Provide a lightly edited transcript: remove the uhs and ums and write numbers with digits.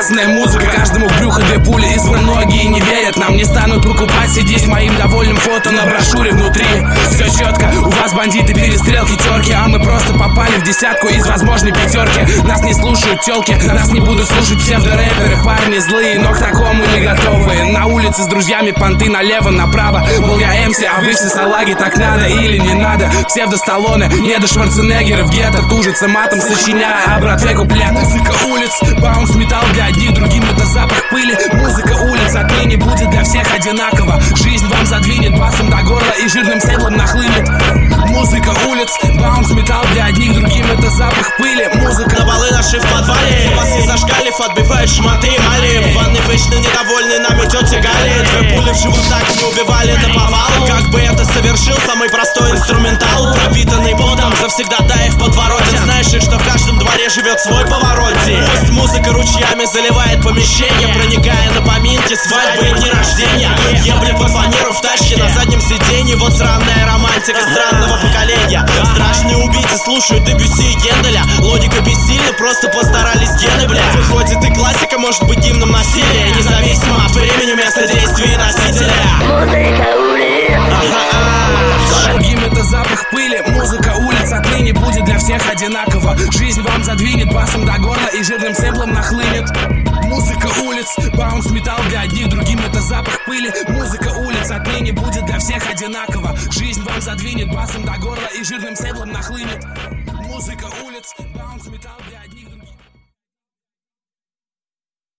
разная музыка, каждому в брюхо две пули. И многие не верят, нам не станут покупать CD с моим довольным фото на брошюре внутри. Все четко, у вас бандиты, перестрелки, терки, а мы просто попали в десятку из возможной пятерки. Нас не слушают телки, нас не будут слушать псевдорэперы. Парни злые, но к такому не готовы. На улице с друзьями понты налево, направо. Был я МС, а вы все салаги, так надо или не надо. Псевдо-Сталлоне, не до Шварценеггера. В гетто тужится матом, сочиняя, а братве куплет. Музыка улиц, баунс металл для одних, другим это запах пыли. Музыка улиц отныне будет для всех одинаково. Жизнь вам задвинет басом до горла и жирным седлом нахлынет. Музыка улиц, баунс металл для одних, другим это запах пыли. Музыка на балы наши в подвале, вас из-за шкалев отбивают шматы мали. В ванной вечно недовольны нами тетя Галя. Две пули в живот так не убивали наповал. Как бы это совершил самый простой инструментал, пропитанный потом завсегдатаев в подворотен. Знаешь, что в каждом дворе живет свой повороте. Пусть музыка ручьями заливает помещение, проникая на поминки, свадьбы и дни рождения. Ебли под фанеру в тачке на заднем сиденье. Вот сраная романтика странного поколения. Страшные убийцы слушают Дебюсси и Генделя. Логика бессильна, просто постарались гены, бля. Выходит и классика может быть гимном насилия, независимо от времени, места действия и носителя. Музыка улиц. Другим это запах пыли. Музыка улиц отныне будет для всех одинаково. Жизнь вам задвинет басом до горла и жирным сэмплом нахлынет. Музыка улиц, баунс металл для одних, другим это запах пыли. Музыка улиц отныне будет для всех одинаково. Жизнь вам задвинет басом до горла и жирным сэмплом нахлынет. Музыка улиц, баунс металл.